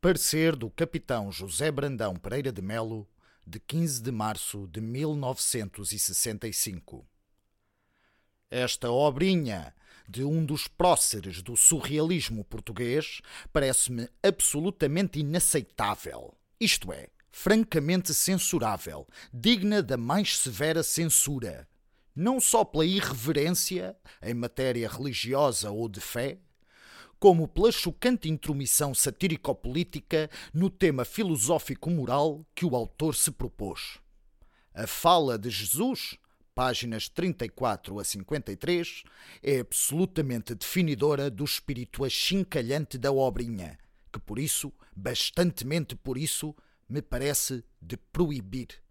Parecer do capitão José Brandão Pereira de Melo, de 15 de março de 1965. Esta obrinha de um dos próceres do surrealismo português parece-me absolutamente inaceitável. Isto é, francamente censurável, digna da mais severa censura. Não só pela irreverência em matéria religiosa ou de fé, como pela chocante intromissão satírico-política no tema filosófico-moral que o autor se propôs. A fala de Jesus, páginas 34 a 53, é absolutamente definidora do espírito achincalhante da obrinha, que por isso, bastantemente por isso, me parece de proibir.